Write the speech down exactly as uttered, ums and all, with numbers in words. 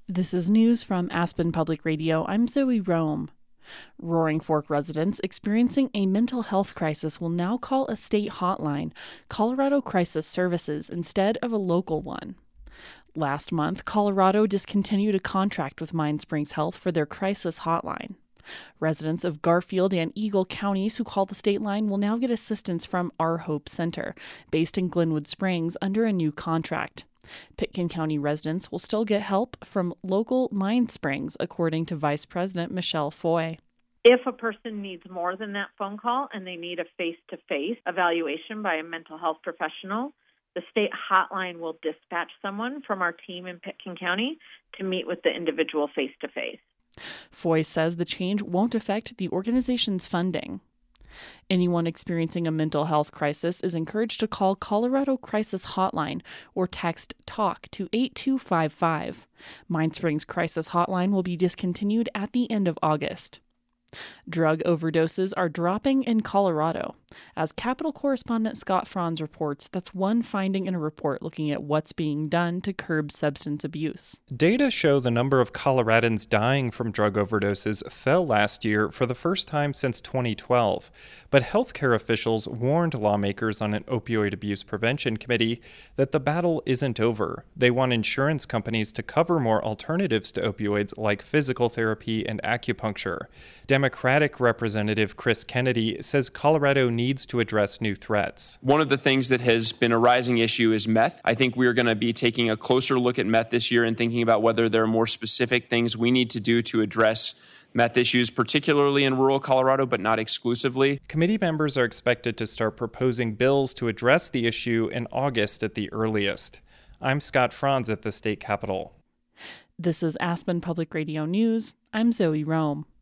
This is news from Aspen Public Radio. I'm Zoe Rome. Roaring Fork residents experiencing a mental health crisis will now call a state hotline, Colorado Crisis Services, instead of a local one. Last month, Colorado discontinued a contract with Mine Springs Health for their crisis hotline. Residents of Garfield and Eagle counties who call the state line will now get assistance from Our Hope Center, based in Glenwood Springs, under a new contract. Pitkin County residents will still get help from local Mine Springs, according to Vice President Michelle Foy. If a person needs more than that phone call and they need a face-to-face evaluation by a mental health professional, the state hotline will dispatch someone from our team in Pitkin County to meet with the individual face-to-face. Foy says the change won't affect the organization's funding. Anyone experiencing a mental health crisis is encouraged to call Colorado Crisis Hotline or text TALK to eight two five five. Mine Springs Crisis Hotline will be discontinued at the end of August. Drug overdoses are dropping in Colorado. As Capitol correspondent Scott Franz reports, that's one finding in a report looking at what's being done to curb substance abuse. Data show the number of Coloradans dying from drug overdoses fell last year for the first time since twenty twelve. But healthcare officials warned lawmakers on an opioid abuse prevention committee that the battle isn't over. They want insurance companies to cover more alternatives to opioids like physical therapy and acupuncture. Democratic Representative Chris Kennedy says Colorado needs to address new threats. One of the things that has been a rising issue is meth. I think we're going to be taking a closer look at meth this year and thinking about whether there are more specific things we need to do to address meth issues, particularly in rural Colorado, but not exclusively. Committee members are expected to start proposing bills to address the issue in August at the earliest. I'm Scott Franz at the state capitol. This is Aspen Public Radio News. I'm Zoe Rome.